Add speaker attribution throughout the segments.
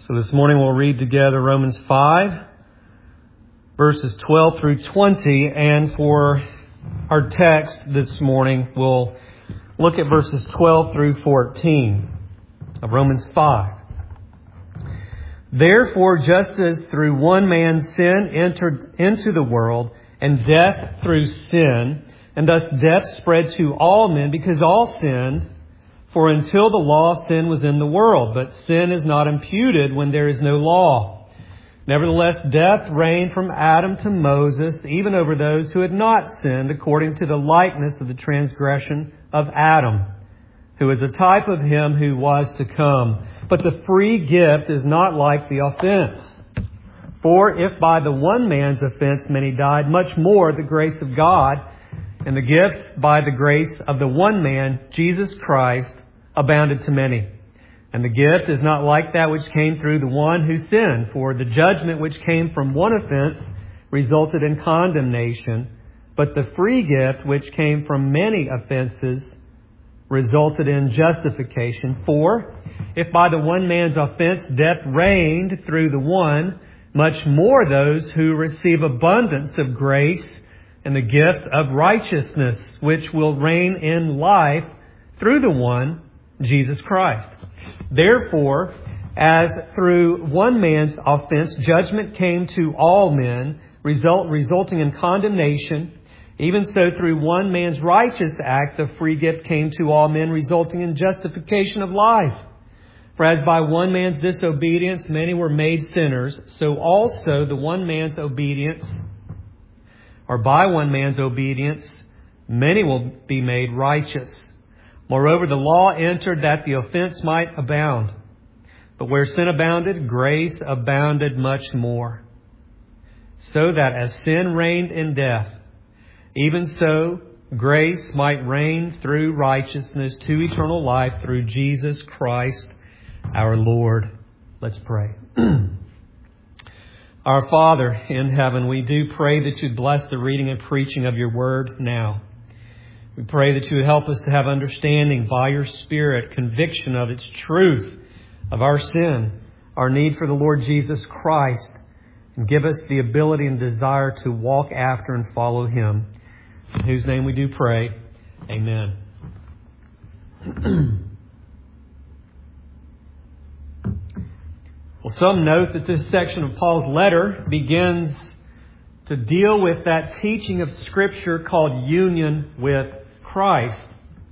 Speaker 1: So this morning we'll read together Romans 5, verses 12 through 20. And for our text this morning, we'll look at verses 12 through 14 of Romans 5. Therefore, just as through one man sin entered into the world, and death through sin, and thus death spread to all men because all sinned, for until the law, sin was in the world, but sin is not imputed when there is no law. Nevertheless, death reigned from Adam to Moses, even over those who had not sinned, according to the likeness of the transgression of Adam, who is a type of him who was to come. But the free gift is not like the offense. For if by the one man's offense many died, much more the grace of God and the gift by the grace of the one man, Jesus Christ, abounded to many. And the gift is not like that which came through the one who sinned. For the judgment which came from one offense resulted in condemnation, but the free gift which came from many offenses resulted in justification. For if by the one man's offense death reigned through the one, much more those who receive abundance of grace and the gift of righteousness, which will reign in life through the one, Jesus Christ. Therefore, as through one man's offense judgment came to all men, resulting in condemnation, even so through one man's righteous act the free gift came to all men, resulting in justification of life. For as by one man's disobedience many were made sinners, so also the one man's obedience, or by one man's obedience, many will be made righteous. Moreover, the law entered that the offense might abound. But where sin abounded, grace abounded much more. So that as sin reigned in death, even so grace might reign through righteousness to eternal life through Jesus Christ our Lord. Let's pray. Our Father in heaven, we do pray that you'd bless the reading and preaching of your word now. We pray that you would help us to have understanding by your Spirit, conviction of its truth, of our sin, our need for the Lord Jesus Christ, and give us the ability and desire to walk after and follow Him. In whose name we do pray. Amen. Well, some note that this section of Paul's letter begins to deal with that teaching of Scripture called union with Christ.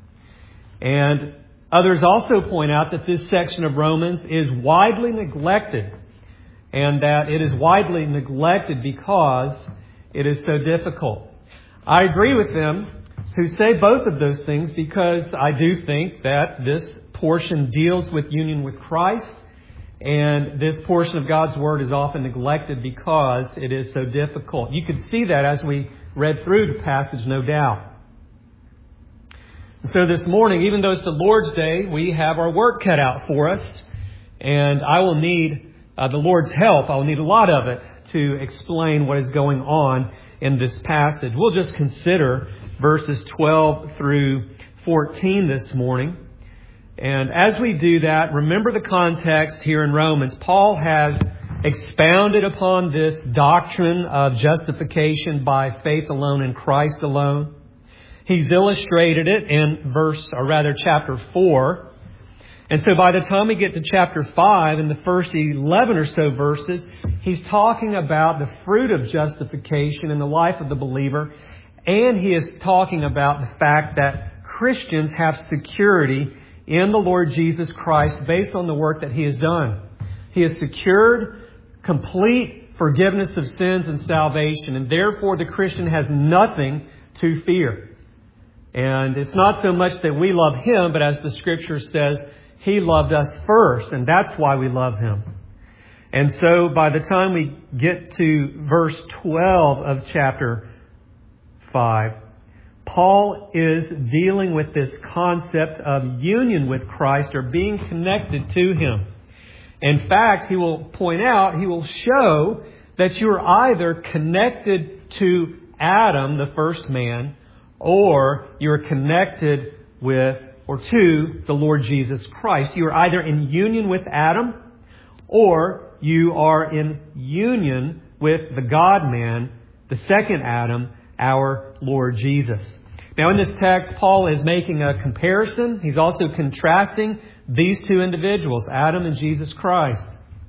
Speaker 1: And others also point out that this section of Romans is widely neglected, and that it is widely neglected because it is so difficult. I agree with them who say both of those things, because I do think that this portion deals with union with Christ, and this portion of God's Word is often neglected because it is so difficult. You could see that as we read through the passage, no doubt. And so this morning, even though it's the Lord's Day, we have our work cut out for us. And I will need the Lord's help. I will need a lot of it to explain what is going on in this passage. We'll just consider verses 12 through 14 this morning. And as we do that, remember the context here in Romans. Paul has expounded upon this doctrine of justification by faith alone in Christ alone. He's illustrated it in chapter 4. And so by the time we get to chapter 5, in the first 11 or so verses, he's talking about the fruit of justification in the life of the believer. And he is talking about the fact that Christians have security in the Lord Jesus Christ based on the work that He has done. He has secured complete forgiveness of sins and salvation, and therefore the Christian has nothing to fear. And it's not so much that we love Him, but as the Scripture says, He loved us first, and that's why we love Him. And so by the time we get to verse 12 of chapter 5, Paul is dealing with this concept of union with Christ, or being connected to Him. In fact, he will point out, he will show that you are either connected to Adam, the first man, or you are connected with or to the Lord Jesus Christ. You are either in union with Adam, or you are in union with the God-man, the second Adam, our Lord Jesus. Now in this text, Paul is making a comparison. He's also contrasting these two individuals, Adam and Jesus Christ.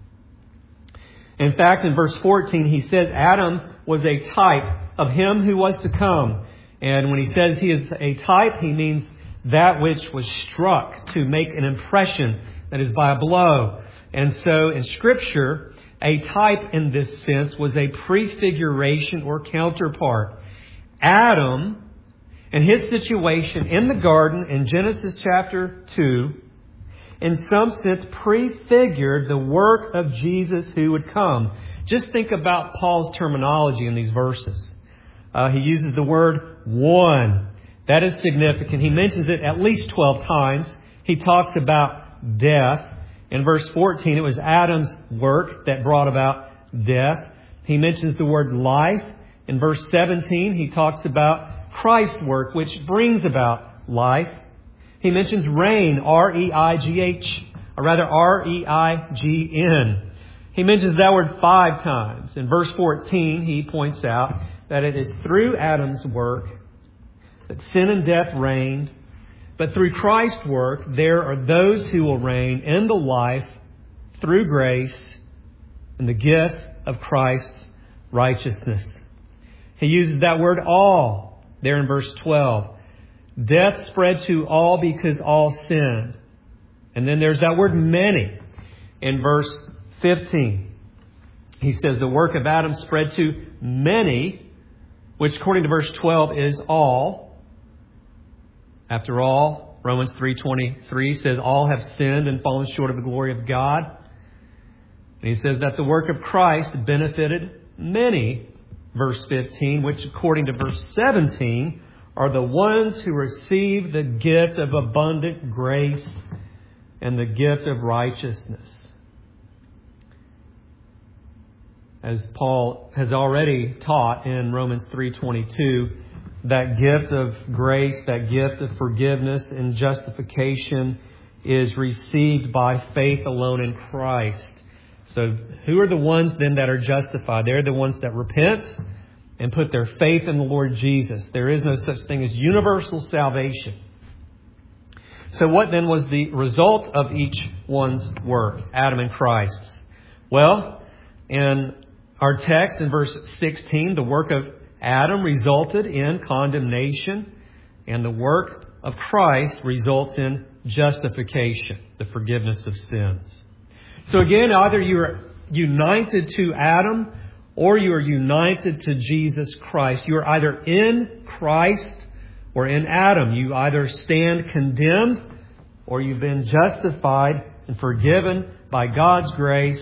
Speaker 1: In fact, in verse 14, he says Adam was a type of him who was to come. And when he says he is a type, he means that which was struck to make an impression, that is by a blow. And so in Scripture, a type in this sense was a prefiguration or counterpart. Adam, in his situation in the garden in Genesis chapter 2, in some sense prefigured the work of Jesus who would come. Just think about Paul's terminology in these verses. He uses the word one. That is significant. He mentions it at least 12 times. He talks about death. In verse 14, it was Adam's work that brought about death. He mentions the word life. In verse 17, he talks about Christ's work, which brings about life. He mentions reign, R-E-I-G-H, or rather R-E-I-G-N. He mentions that word 5 times. In verse 14, he points out that it is through Adam's work that sin and death reigned. But through Christ's work, there are those who will reign in the life through grace and the gift of Christ's righteousness. He uses that word all there in verse 12. Death spread to all because all sinned. And then there's that word many in verse 15. He says the work of Adam spread to many, which according to verse 12 is all. After all, Romans 3:23 says all have sinned and fallen short of the glory of God. And he says that the work of Christ benefited many, verse 15, which according to verse 17 are the ones who receive the gift of abundant grace and the gift of righteousness. As Paul has already taught in Romans 3:22, that gift of grace, that gift of forgiveness and justification is received by faith alone in Christ. So who are the ones then that are justified? They're the ones that repent and put their faith in the Lord Jesus. There is no such thing as universal salvation. So what then was the result of each one's work, Adam and Christ's? Well, in our text in verse 16, the work of Adam resulted in condemnation, and the work of Christ results in justification, the forgiveness of sins. So again, either you are united to Adam or you are united to Jesus Christ. You are either in Christ or in Adam. You either stand condemned or you've been justified and forgiven by God's grace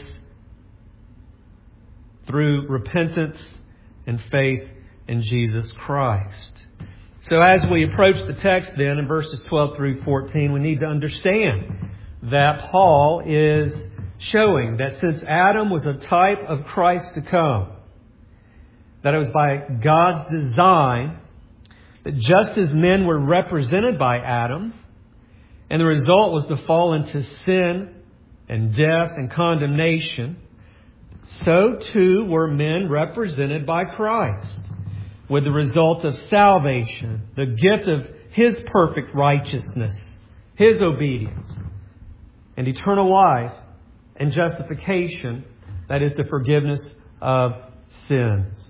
Speaker 1: through repentance and faith in Jesus Christ. So as we approach the text then in verses 12 through 14, we need to understand that Paul is showing that since Adam was a type of Christ to come, that it was by God's design that just as men were represented by Adam, and the result was to fall into sin and death and condemnation, so too were men represented by Christ, with the result of salvation, the gift of His perfect righteousness, His obedience, and eternal life and justification, that is the forgiveness of sins.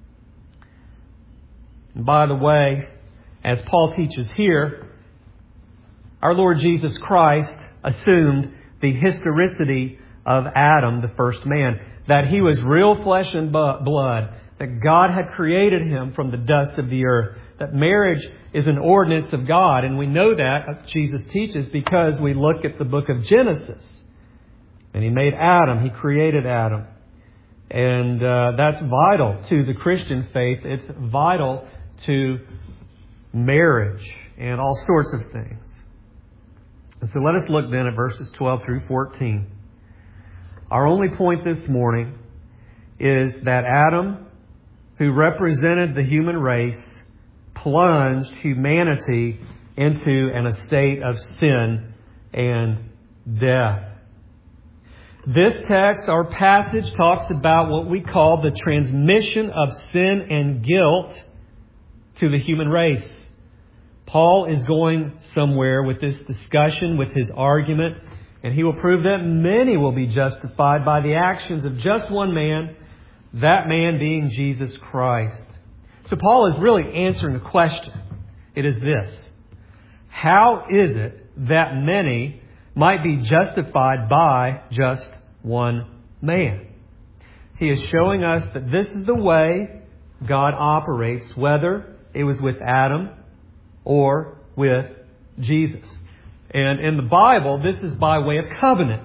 Speaker 1: And by the way, as Paul teaches here, our Lord Jesus Christ assumed the historicity of Adam, the first man, that he was real flesh and blood, that God had created him from the dust of the earth, that marriage is an ordinance of God. And we know that, Jesus teaches, because we look at the book of Genesis. And He made Adam. He created Adam. And that's vital to the Christian faith. It's vital to marriage and all sorts of things. And so let us look then at verses 12 through 14. Our only point this morning is that Adam, who represented the human race, plunged humanity into an estate of sin and death. This text, our passage, talks about what we call the transmission of sin and guilt to the human race. Paul is going somewhere with this discussion, with his argument, and he will prove that many will be justified by the actions of just one man, that man being Jesus Christ. So Paul is really answering a question. It is this: how is it that many might be justified by just one man? He is showing us that this is the way God operates, whether it was with Adam or with Jesus. And in the Bible, this is by way of covenant.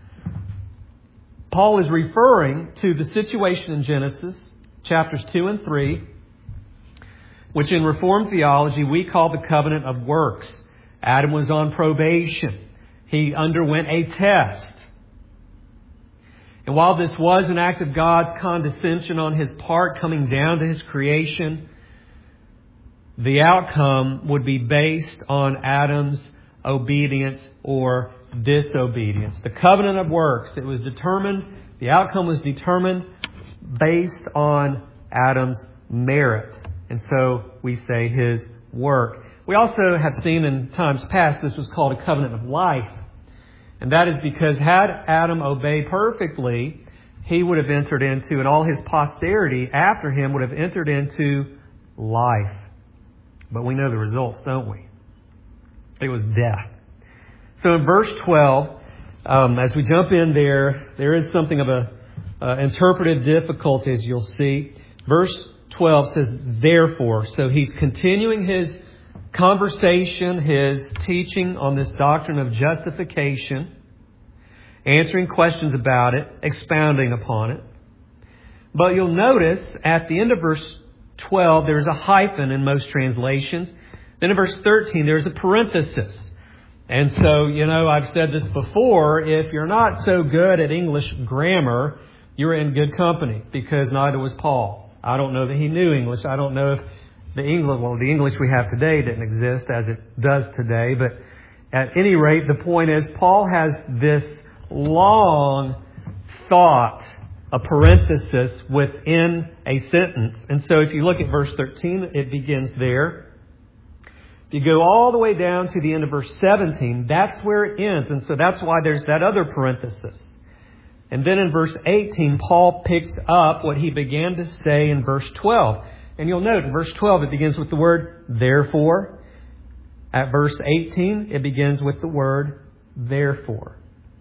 Speaker 1: Paul is referring to the situation in Genesis, chapters 2 and 3, which in Reformed theology we call the covenant of works. Adam was on probation. He underwent a test. And while this was an act of God's condescension on His part, coming down to His creation, the outcome would be based on Adam's obedience or disobedience. The covenant of works, it was determined, the outcome was determined based on Adam's merit. And so we say his work. We also have seen in times past this was called a covenant of life. And that is because had Adam obeyed perfectly, he would have entered into, and all his posterity after him would have entered into life. But we know the results, don't we? It was death. So in verse 12, as we jump in there is something of a interpretive difficulty, as you'll see. Verse 12 says, therefore. So he's continuing his conversation, his teaching on this doctrine of justification, answering questions about it, expounding upon it. But you'll notice at the end of verse 12, there's a hyphen in most translations. Then in verse 13, there's a parenthesis. And so, I've said this before, if you're not so good at English grammar, you're in good company, because neither was Paul. I don't know that he knew English. I don't know if the English we have today didn't exist as it does today. But at any rate, the point is, Paul has this long thought, a parenthesis within a sentence. And so if you look at verse 13, it begins there. If you go all the way down to the end of verse 17, that's where it ends. And so that's why there's that other parenthesis. And then in verse 18, Paul picks up what he began to say in verse 12. And you'll note in verse 12, it begins with the word therefore. At verse 18, it begins with the word therefore.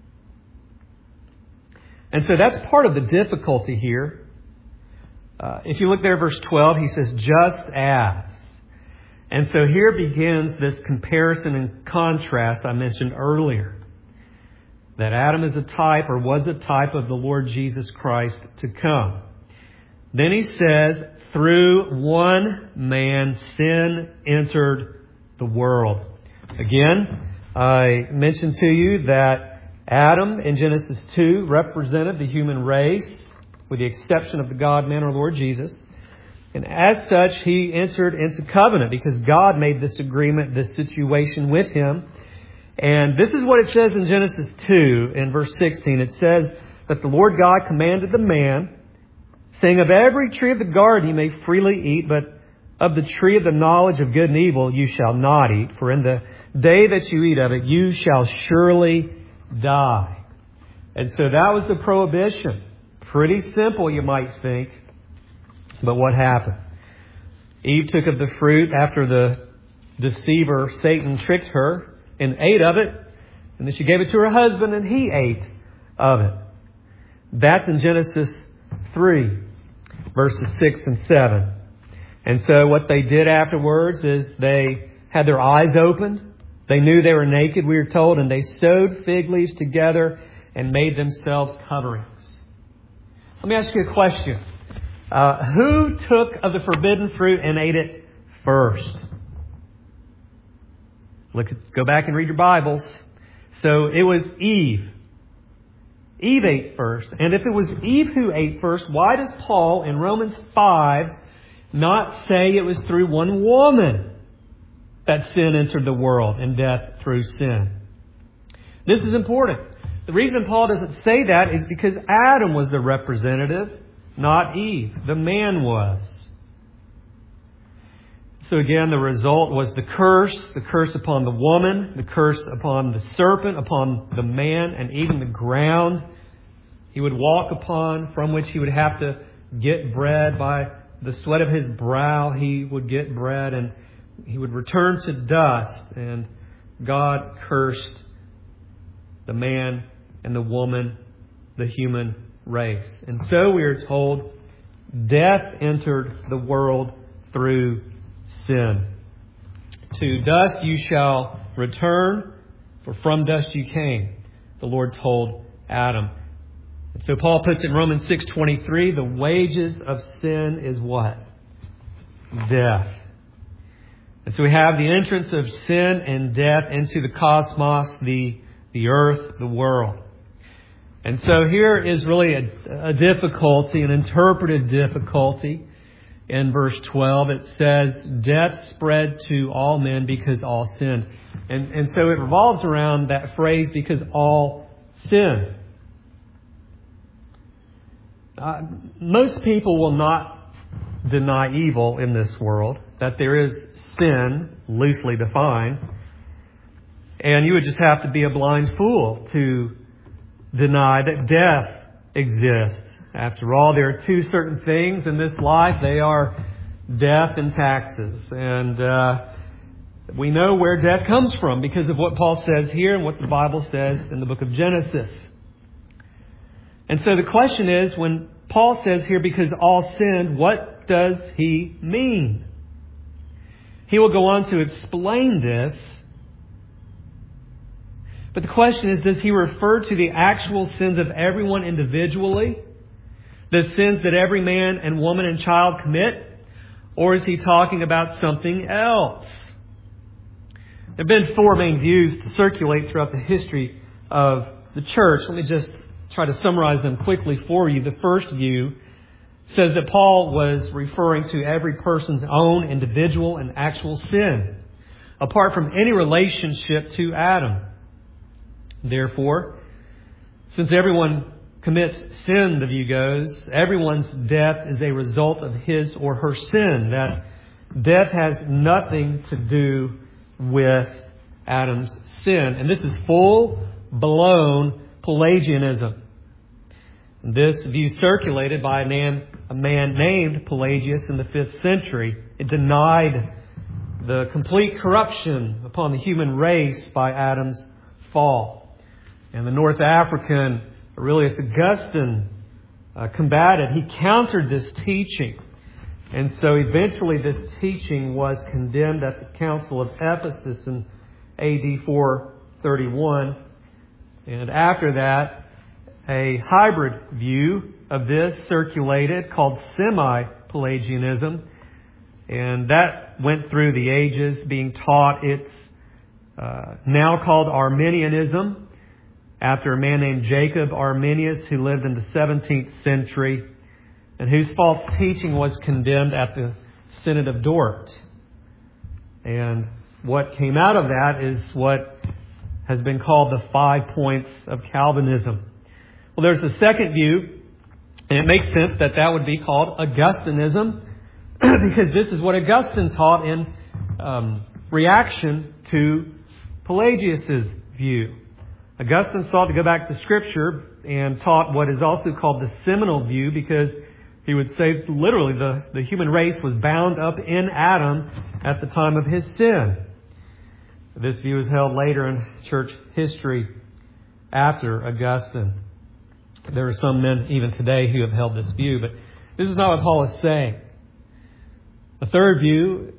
Speaker 1: And so that's part of the difficulty here. If you look there at verse 12, he says, just as. And so here begins this comparison and contrast I mentioned earlier. That Adam is a type, or was a type, of the Lord Jesus Christ to come. Then he says, through one man sin entered the world. Again, I mentioned to you that Adam in Genesis 2 represented the human race, with the exception of the God-man, our Lord Jesus. And as such, he entered into covenant because God made this agreement, this situation with him. And this is what it says in Genesis 2 in verse 16. It says that the Lord God commanded the man, saying, of every tree of the garden you may freely eat, but of the tree of the knowledge of good and evil you shall not eat. For in the day that you eat of it, you shall surely die. And so that was the prohibition. Pretty simple, you might think. But what happened? Eve took of the fruit after the deceiver, Satan, tricked her and ate of it. And then she gave it to her husband and he ate of it. That's in Genesis 3, verses 6 and 7. And so what they did afterwards is they had their eyes opened. They knew they were naked, we are told, and they sewed fig leaves together and made themselves coverings. Let me ask you a question. Who took of the forbidden fruit and ate it first? Go back and read your Bibles. So it was Eve. Eve ate first. And if it was Eve who ate first, why does Paul in Romans 5 not say it was through one woman that sin entered the world and death through sin? This is important. The reason Paul doesn't say that is because Adam was the representative, not Eve. The man was. So again, the result was the curse upon the woman, the curse upon the serpent, upon the man, and even the ground he would walk upon, from which he would have to get bread. By the sweat of his brow he would get bread, and he would return to dust. And God cursed the man and the woman, the human race. And so we are told, death entered the world through sin. To dust you shall return, for from dust you came, the Lord told Adam. And so Paul puts in Romans 6:23, the wages of sin is what? Death. And so we have the entrance of sin and death into the cosmos, the earth, the world. And so here is really a difficulty, an interpretive difficulty. In verse 12, it says, death spread to all men because all sinned. And so it revolves around that phrase, because all sinned. Most people will not deny evil in this world, that there is sin, loosely defined. And you would just have to be a blind fool to deny that death exists. After all, there are two certain things in this life. They are death and taxes. And we know where death comes from because of what Paul says here and what the Bible says in the book of Genesis. And so the question is, when Paul says here, because all sinned, what does he mean? He will go on to explain this. But the question is, does he refer to the actual sins of everyone individually? The sins that every man and woman and child commit? Or is he talking about something else? There have been four main views to circulate throughout the history of the church. Let me just try to summarize them quickly for you. The first view says that Paul was referring to every person's own individual and actual sin, apart from any relationship to Adam. Therefore, since everyone commits sin, the view goes, everyone's death is a result of his or her sin. That death has nothing to do with Adam's sin. And this is full-blown Pelagianism. This view circulated by a man named Pelagius in the 5th century. It denied the complete corruption upon the human race by Adam's fall. And the North African Aurelius Augustine combated. He countered this teaching. And so eventually this teaching was condemned at the Council of Ephesus in AD 431. And after that, a hybrid view of this circulated called semi-Pelagianism. And that went through the ages being taught. It's now called Arminianism, after a man named Jacob Arminius, who lived in the 17th century and whose false teaching was condemned at the Synod of Dort. And what came out of that is what has been called the 5 points of Calvinism. Well, there's a second view, and it makes sense that that would be called Augustinism, because this is what Augustine taught in reaction to Pelagius' view. Augustine sought to go back to Scripture and taught what is also called the seminal view, because he would say literally the human race was bound up in Adam at the time of his sin. This view is held later in church history after Augustine. There are some men even today who have held this view, but this is not what Paul is saying. The third view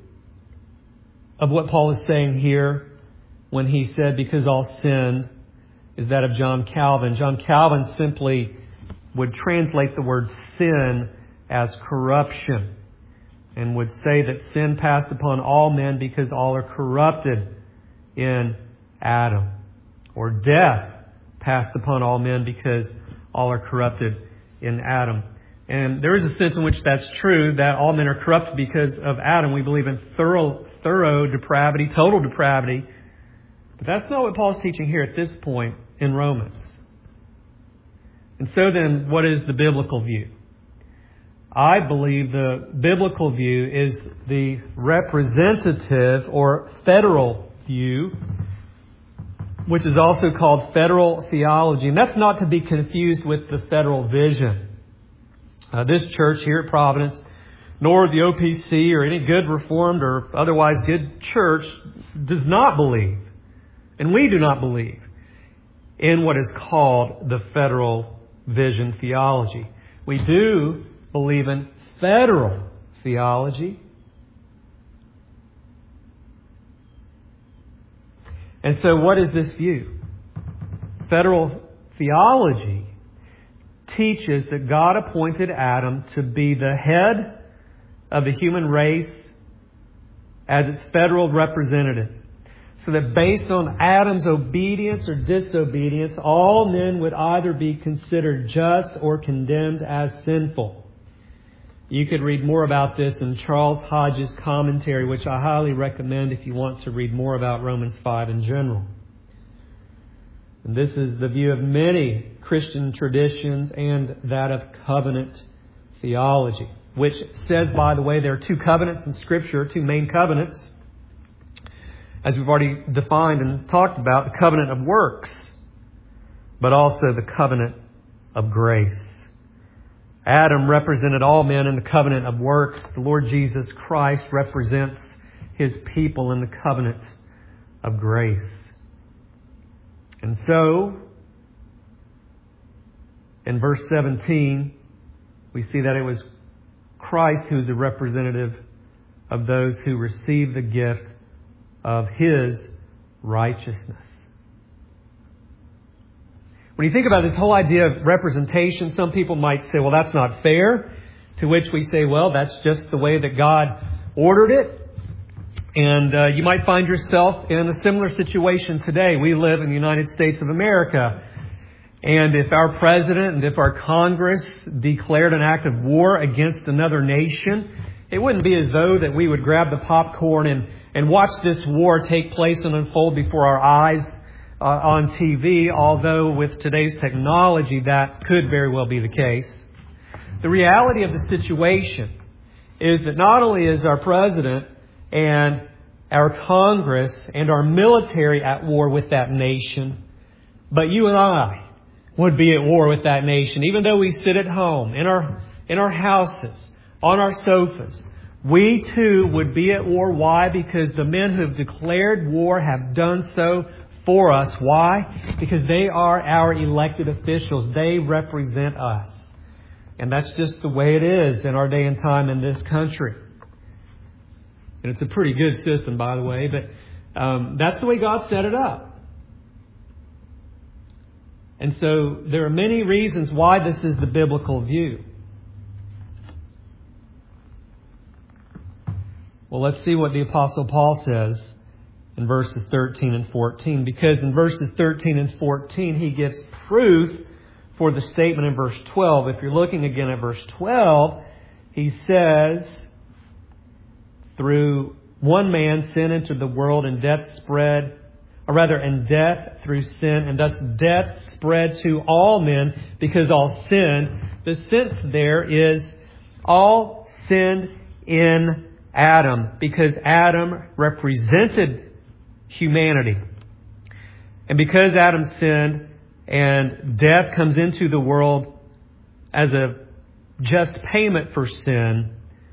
Speaker 1: of what Paul is saying here when he said, because all sinned, is that of John Calvin. John Calvin simply would translate the word sin as corruption, and would say that sin passed upon all men because all are corrupted in Adam. Or death passed upon all men because all are corrupted in Adam. And there is a sense in which that's true, that all men are corrupted because of Adam. We believe in thorough depravity, total depravity. But that's not what Paul's teaching here at this point in Romans. And so then, what is the biblical view? I believe the biblical view is the representative or federal view, which is also called federal theology. And that's not to be confused with the federal vision. This church here at Providence, nor the OPC or any good Reformed or otherwise good church, does not believe, and we do not believe, in what is called the federal vision theology. We do believe in federal theology. And so what is this view? Federal theology teaches that God appointed Adam to be the head of the human race as its federal representative. So that based on Adam's obedience or disobedience, all men would either be considered just or condemned as sinful. You could read more about this in Charles Hodge's commentary, which I highly recommend if you want to read more about Romans 5 in general. And this is the view of many Christian traditions and that of covenant theology, which says, by the way, there are two covenants in Scripture, two main covenants, as we've already defined and talked about, the covenant of works, but also the covenant of grace. Adam represented all men in the covenant of works. The Lord Jesus Christ represents His people in the covenant of grace. And so, in verse 17, we see that it was Christ who is the representative of those who receive the gift of His righteousness. When you think about this whole idea of representation, some people might say, well, that's not fair. To which we say, well, that's just the way that God ordered it. And you might find yourself in a similar situation today. We live in the United States of America. And if our president and if our Congress declared an act of war against another nation, it wouldn't be as though that we would grab the popcorn and watch this war take place and unfold before our eyes on TV, although with today's technology that could very well be the case. The reality of the situation is that not only is our president and our Congress and our military at war with that nation, but you and I would be at war with that nation. Even though we sit at home, in our houses, on our sofas, we too would be at war. Why? Because the men who have declared war have done so for us. Why? Because they are our elected officials. They represent us. And that's just the way it is in our day and time in this country. And it's a pretty good system, by the way, but that's the way God set it up. And so there are many reasons why this is the biblical view. Well, let's see what the Apostle Paul says in verses 13 and 14. Because in verses 13 and 14, he gives proof for the statement in verse 12. If you're looking again at verse 12, he says, through one man sin entered the world, and death spread, or rather, and death through sin, and thus death spread to all men because all sinned. The sense there is all sinned in Adam, because Adam represented humanity. And because Adam sinned and death comes into the world as a just payment for sin,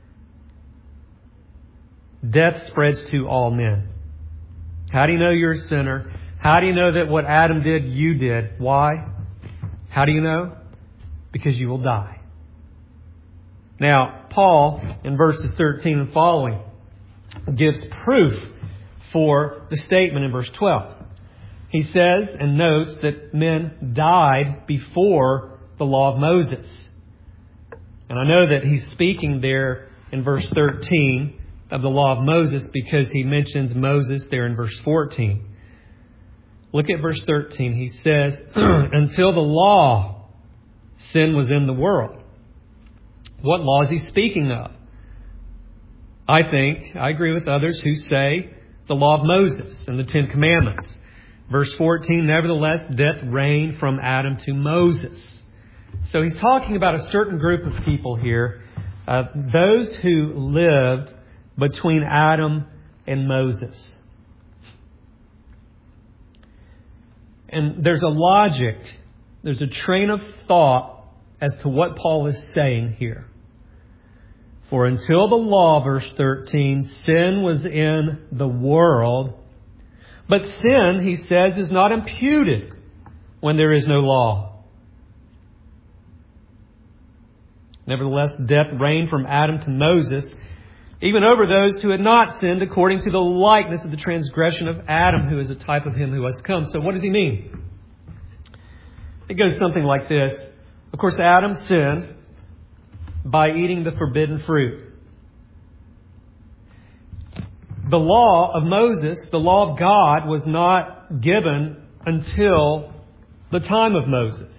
Speaker 1: death spreads to all men. How do you know you're a sinner? How do you know that what Adam did, you did? Why? How do you know? Because you will die. Now, Paul, in verses 13 and following, gives proof for the statement in verse 12. He says and notes that men died before the law of Moses. And I know that he's speaking there in verse 13 of the law of Moses because he mentions Moses there in verse 14. Look at verse 13. He says, until the law, sin was in the world. What law is he speaking of? I agree with others who say the law of Moses and the Ten Commandments. Verse 14, nevertheless, death reigned from Adam to Moses. So he's talking about a certain group of people here, those who lived between Adam and Moses. And there's a logic, there's a train of thought as to what Paul is saying here. For until the law, verse 13, sin was in the world, but sin, he says, is not imputed when there is no law. Nevertheless, death reigned from Adam to Moses, even over those who had not sinned, according to the likeness of the transgression of Adam, who is a type of him who was to come. So what does he mean? It goes something like this. Of course, Adam sinned by eating the forbidden fruit. The law of Moses, the law of God, was not given until the time of Moses.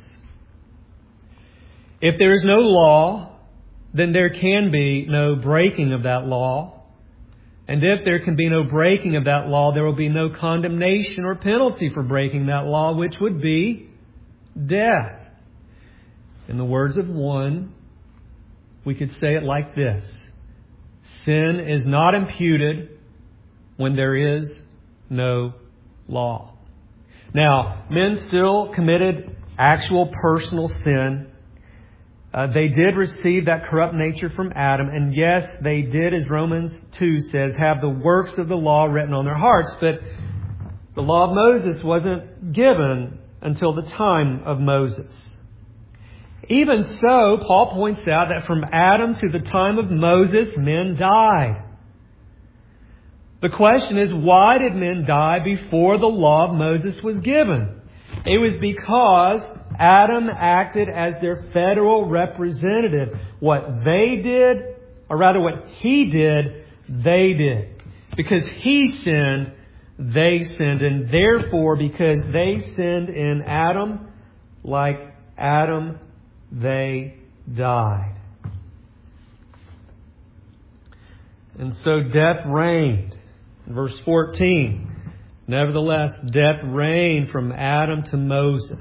Speaker 1: If there is no law, then there can be no breaking of that law. And if there can be no breaking of that law, there will be no condemnation or penalty for breaking that law, which would be death. In the words of one, we could say it like this: sin is not imputed when there is no law. Now, men still committed actual personal sin. They did receive that corrupt nature from Adam. And yes, they did, as Romans 2 says, have the works of the law written on their hearts. But the law of Moses wasn't given until the time of Moses. Even so, Paul points out that from Adam to the time of Moses, men died. The question is, why did men die before the law of Moses was given? It was because Adam acted as their federal representative. What they did, or rather what he did, they did. Because he sinned, they sinned. And therefore, because they sinned in Adam, like Adam, they died. And so death reigned. Verse 14, nevertheless, death reigned from Adam to Moses,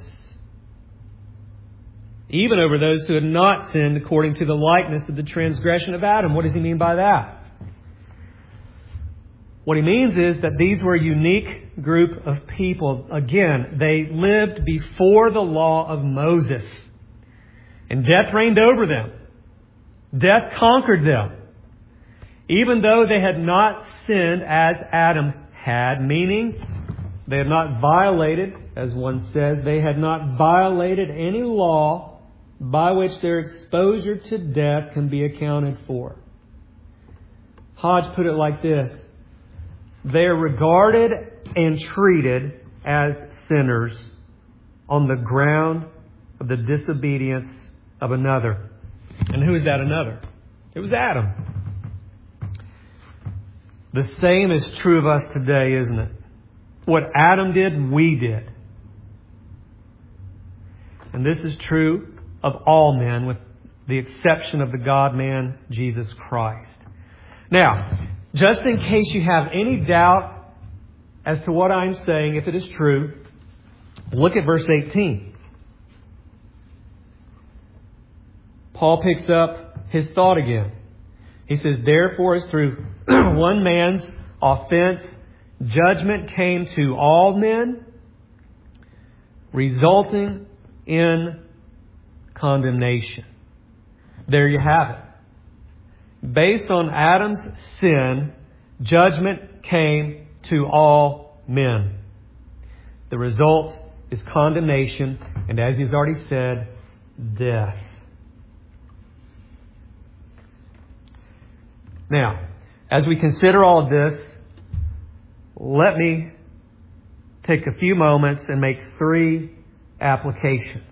Speaker 1: even over those who had not sinned according to the likeness of the transgression of Adam. What does he mean by that? What he means is that these were a unique group of people. Again, they lived before the law of Moses, and death reigned over them. Death conquered them. Even though they had not sinned as Adam had, meaning they had not violated, as one says, they had not violated any law by which their exposure to death can be accounted for. Hodge put it like this: they are regarded and treated as sinners on the ground of the disobedience of another. And who is that another? It was Adam. The same is true of us today, isn't it? What Adam did, we did. And this is true of all men, with the exception of the God-man, Jesus Christ. Now, just in case you have any doubt as to what I'm saying, if it is true, look at verse 18. Paul picks up his thought again. He says, therefore, as through one man's offense, judgment came to all men, resulting in condemnation. There you have it. Based on Adam's sin, judgment came to all men. The result is condemnation, and as he's already said, death. Now, as we consider all of this, let me take a few moments and make 3 applications.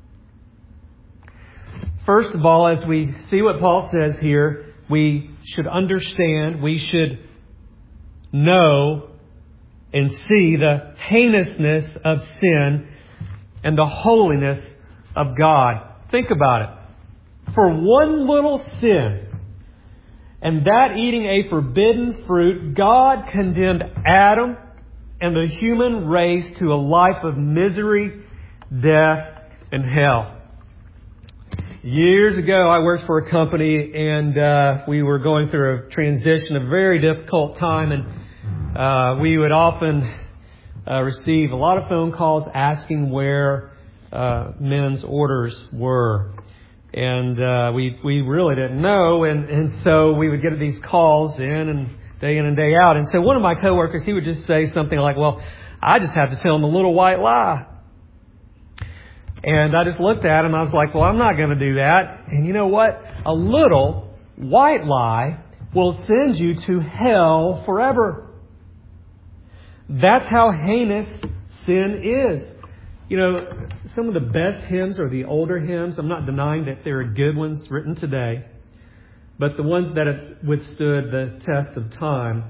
Speaker 1: First of all, as we see what Paul says here, we should understand, we should know and see the heinousness of sin and the holiness of God. Think about it. For one little sin, and that eating a forbidden fruit, God condemned Adam and the human race to a life of misery, death, and hell. Years ago, I worked for a company, and we were going through a transition, a very difficult time, and we would often receive a lot of phone calls asking where men's orders were. And we really didn't know, and so we would get these calls in and day out. And so one of my coworkers, he would just say something like, well, I just have to tell him a little white lie. And I just looked at him, I was like, well, I'm not going to do that. And you know what? A little white lie will send you to hell forever. That's how heinous sin is. You know, some of the best hymns are the older hymns. I'm not denying that there are good ones written today. But the ones that have withstood the test of time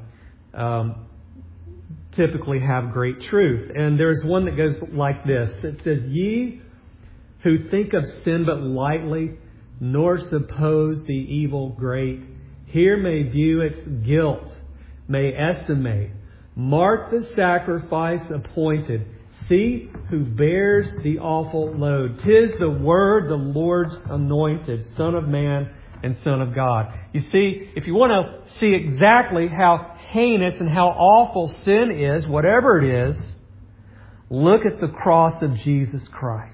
Speaker 1: typically have great truth. And there's one that goes like this. It says, ye who think of sin but lightly, nor suppose the evil great, here may view its guilt, may estimate, mark the sacrifice appointed, see who bears the awful load. 'Tis the Word, the Lord's anointed, Son of Man and Son of God. You see, if you want to see exactly how heinous and how awful sin is, whatever it is, look at the cross of Jesus Christ.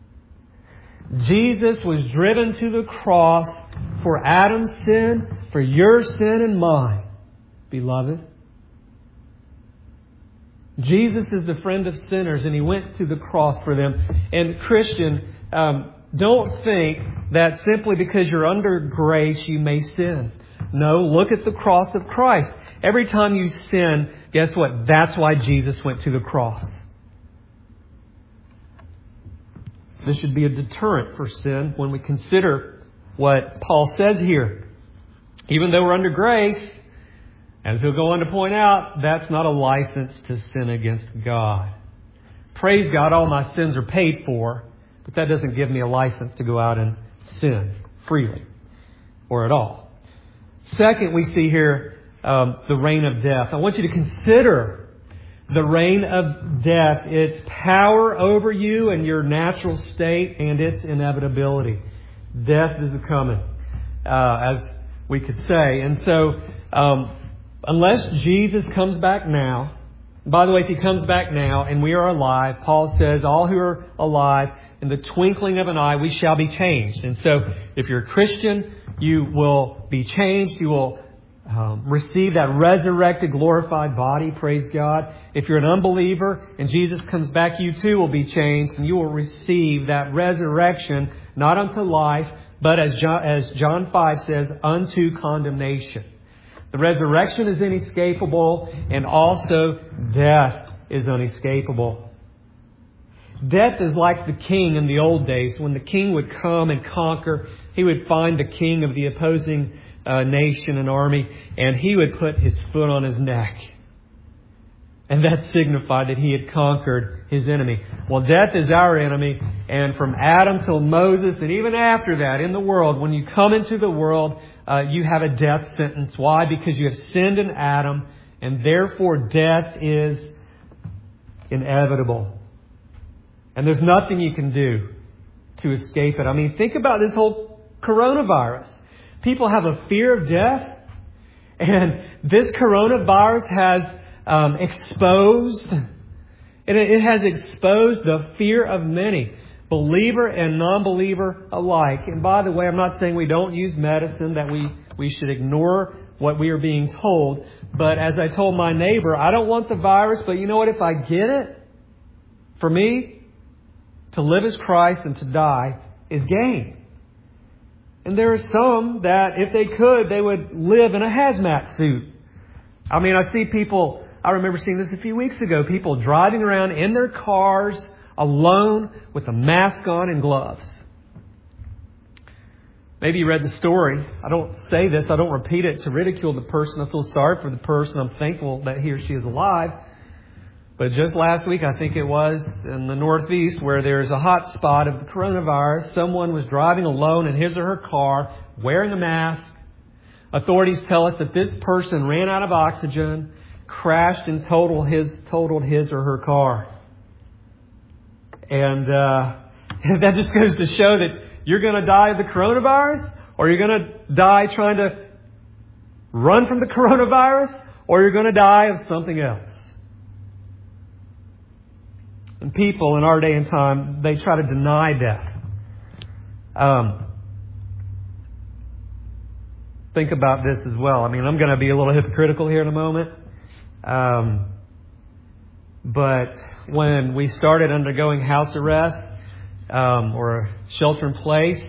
Speaker 1: Jesus was driven to the cross for Adam's sin, for your sin and mine, beloved. Jesus is the friend of sinners, and He went to the cross for them. And Christian, don't think that simply because you're under grace you may sin. No, look at the cross of Christ. Every time you sin, guess what? That's why Jesus went to the cross. This should be a deterrent for sin when we consider what Paul says here. Even though we're under grace, as he'll go on to point out, that's not a license to sin against God. Praise God, all my sins are paid for, but that doesn't give me a license to go out and sin freely or at all. Second, we see here the reign of death. I want you to consider the reign of death, its power over you and your natural state, and its inevitability. Death is coming, as we could say. And so, unless Jesus comes back now, by the way, if He comes back now and we are alive, Paul says, all who are alive, in the twinkling of an eye, we shall be changed. And so, if you're a Christian, you will be changed. You will receive that resurrected, glorified body, praise God. If you're an unbeliever and Jesus comes back, you too will be changed, and you will receive that resurrection, not unto life, but as John 5 says, unto condemnation. The resurrection is inescapable, and also death is unescapable. Death is like the king in the old days. When the king would come and conquer, he would find the king of the opposing nation and army, and he would put his foot on his neck. And that signified that he had conquered his enemy. Well, death is our enemy, and from Adam till Moses, and even after that in the world, when you come into the world, you have a death sentence. Why? Because you have sinned in Adam, and therefore death is inevitable. And there's nothing you can do to escape it. I mean, think about this whole coronavirus. People have a fear of death, and this coronavirus has exposed the fear of many, believer and non-believer alike. And by the way, I'm not saying we don't use medicine, that we should ignore what we are being told. But as I told my neighbor, I don't want the virus, but you know what? If I get it, for me, to live as Christ and to die is gain. And there are some that, if they could, they would live in a hazmat suit. I mean, I see people, I remember seeing this a few weeks ago, people driving around in their cars alone with a mask on and gloves. Maybe you read the story. I don't say this, I don't repeat it to ridicule the person. I feel sorry for the person. I'm thankful that he or she is alive. But just last week, I think it was, in the Northeast, where there's a hot spot of the coronavirus, someone was driving alone in his or her car, wearing a mask. Authorities tell us that this person ran out of oxygen, crashed and totaled his or her car. And that just goes to show that you're going to die of the coronavirus, or you're going to die trying to run from the coronavirus, or you're going to die of something else. And people in our day and time, they try to deny death. Think about this as well. I mean, I'm going to be a little hypocritical here in a moment. But when we started undergoing house arrest or shelter in place,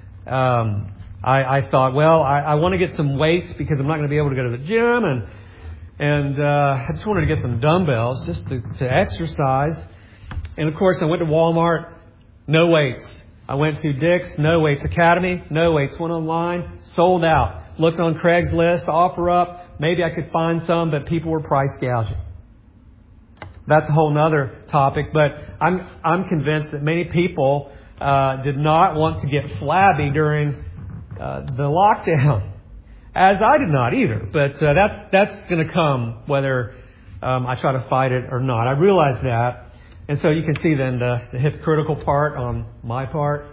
Speaker 1: I thought, well, I want to get some weights because I'm not going to be able to go to the gym, and I just wanted to get some dumbbells just to exercise. And of course, I went to Walmart, no weights. I went to Dick's, no weights. Academy, no weights. Went online, sold out. Looked on Craigslist, offer up. Maybe I could find some, but people were price gouging. That's a whole nother topic, but I'm convinced that many people did not want to get flabby during the lockdown, as I did not either. But that's going to come whether I try to fight it or not. I realize that. And so you can see then the hypocritical part on my part.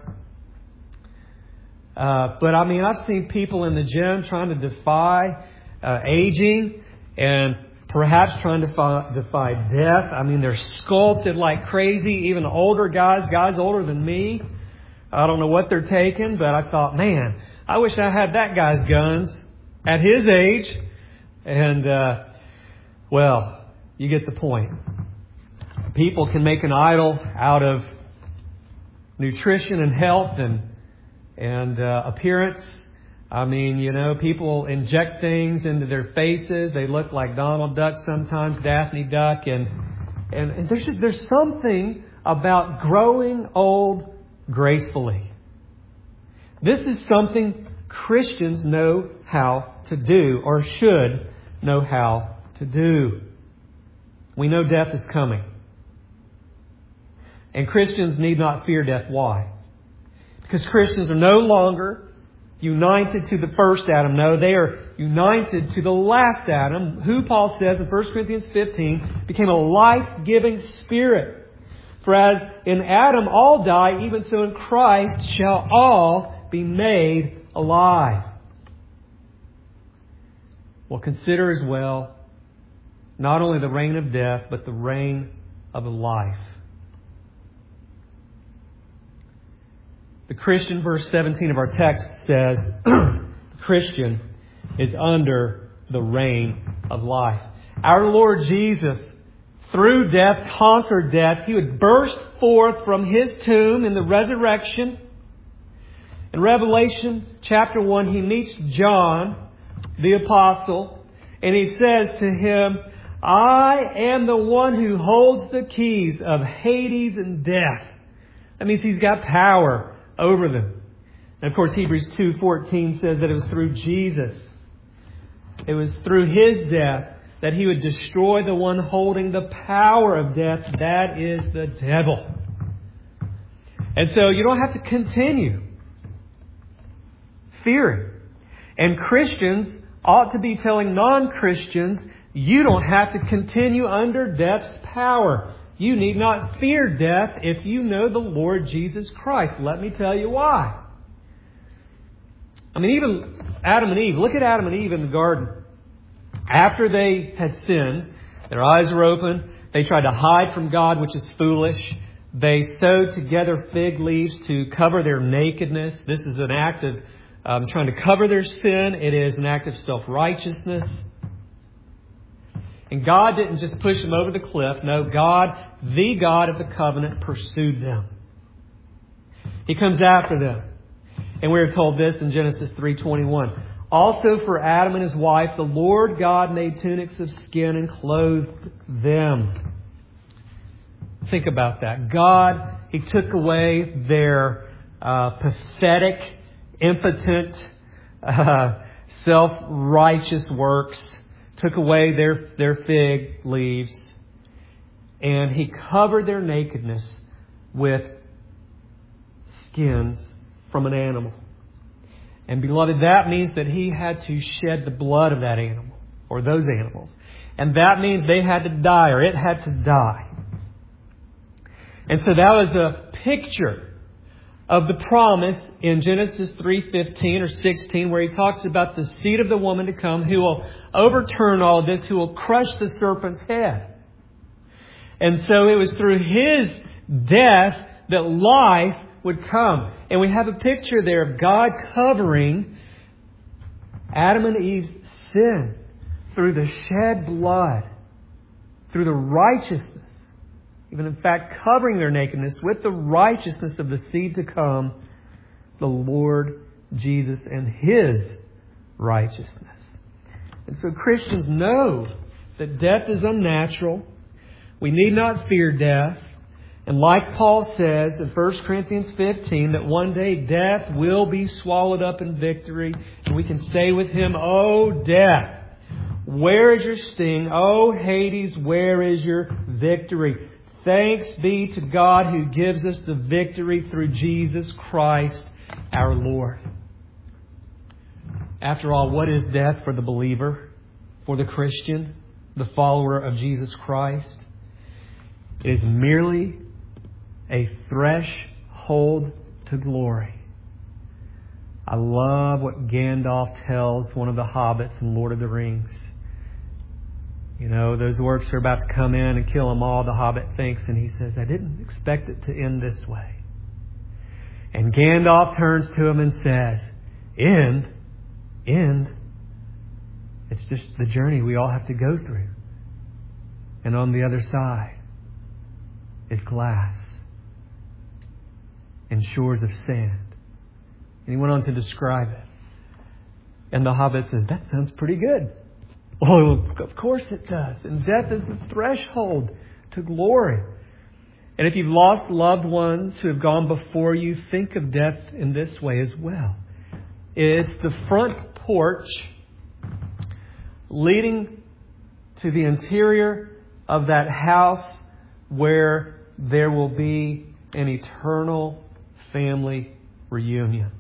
Speaker 1: But I mean, I've seen people in the gym trying to defy aging and perhaps trying to defy death. I mean, they're sculpted like crazy. Even older guys older than me. I don't know what they're taking, but I thought, man, I wish I had that guy's guns at his age. And, well, you get the point. People can make an idol out of nutrition and health and appearance. I mean, you know, people inject things into their faces. They look like Donald Duck sometimes, Daphne Duck, and there's something about growing old gracefully. This is something Christians know how to do, or should know how to do. We know death is coming. And Christians need not fear death. Why? Because Christians are no longer united to the first Adam. No, they are united to the last Adam, who Paul says in 1 Corinthians 15 became a life-giving spirit. For as in Adam all die, even so in Christ shall all be made alive. Well, consider as well not only the reign of death, but the reign of life. The Christian, verse 17 of our text says, the Christian is under the reign of life. Our Lord Jesus, through death, conquered death. He would burst forth from His tomb in the resurrection. In Revelation chapter 1, He meets John, the apostle, and He says to him, I am the one who holds the keys of Hades and death. That means He's got power over them. And of course, Hebrews 2:14 says that it was through Jesus. It was through His death that He would destroy the one holding the power of death. That is the devil. And so you don't have to continue fearing. And Christians ought to be telling non-Christians, you don't have to continue under death's power. You need not fear death if you know the Lord Jesus Christ. Let me tell you why. I mean, even Adam and Eve. Look at Adam and Eve in the garden. After they had sinned, their eyes were open. They tried to hide from God, which is foolish. They sewed together fig leaves to cover their nakedness. This is an act of trying to cover their sin. It is an act of self-righteousness. And God didn't just push them over the cliff. No, God, the God of the covenant, pursued them. He comes after them. And we are told this in Genesis 3:21. Also for Adam and his wife, the Lord God made tunics of skin and clothed them. Think about that. God, He took away their pathetic, impotent, self-righteous works. Took away their fig leaves, and He covered their nakedness with skins from an animal. And beloved, that means that He had to shed the blood of that animal, or those animals. And that means they had to die, or it had to die. And so that was a picture of the promise in Genesis 3:15 or 16, where He talks about the seed of the woman to come who will overturn all of this, who will crush the serpent's head. And so it was through His death that life would come. And we have a picture there of God covering Adam and Eve's sin through the shed blood, through the righteousness, even in fact covering their nakedness with the righteousness of the seed to come, the Lord Jesus and His righteousness. And so Christians know that death is unnatural. We need not fear death. And like Paul says in 1 Corinthians 15, that one day death will be swallowed up in victory. And we can say with him, "O death, where is your sting? O Hades, where is your victory?" Thanks be to God who gives us the victory through Jesus Christ our Lord. After all, what is death for the believer, for the Christian, the follower of Jesus Christ? It is merely a threshold to glory. I love what Gandalf tells one of the hobbits in Lord of the Rings. You know, those orcs are about to come in and kill them all, the hobbit thinks, and he says, "I didn't expect it to end this way." And Gandalf turns to him and says, End? It's just the journey we all have to go through. And on the other side is glass and shores of sand. And he went on to describe it. And the hobbit says, "That sounds pretty good." Oh, of course it does. And death is the threshold to glory. And if you've lost loved ones who have gone before you, think of death in this way as well. It's the front porch leading to the interior of that house where there will be an eternal family reunion.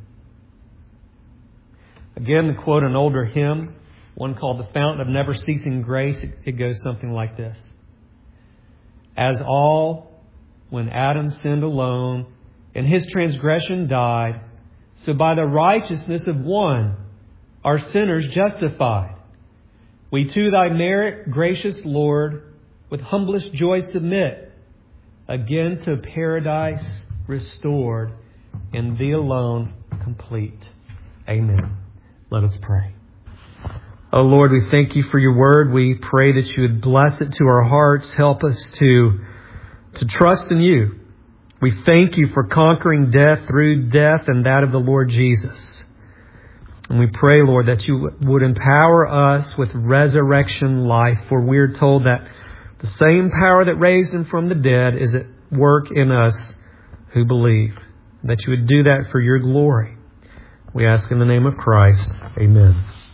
Speaker 1: Again, to quote an older hymn, one called "The Fountain of Never Ceasing Grace," it goes something like this. "As all, when Adam sinned alone, and his transgression died, so by the righteousness of one are sinners justified. We to Thy merit, gracious Lord, with humblest joy submit, again to paradise restored, in Thee alone complete. Amen." Let us pray. Oh Lord, we thank You for Your word. We pray that You would bless it to our hearts. Help us to trust in You. We thank You for conquering death through death and that of the Lord Jesus. And we pray, Lord, that You would empower us with resurrection life. For we're told that the same power that raised Him from the dead is at work in us who believe. That You would do that for Your glory. We ask in the name of Christ. Amen.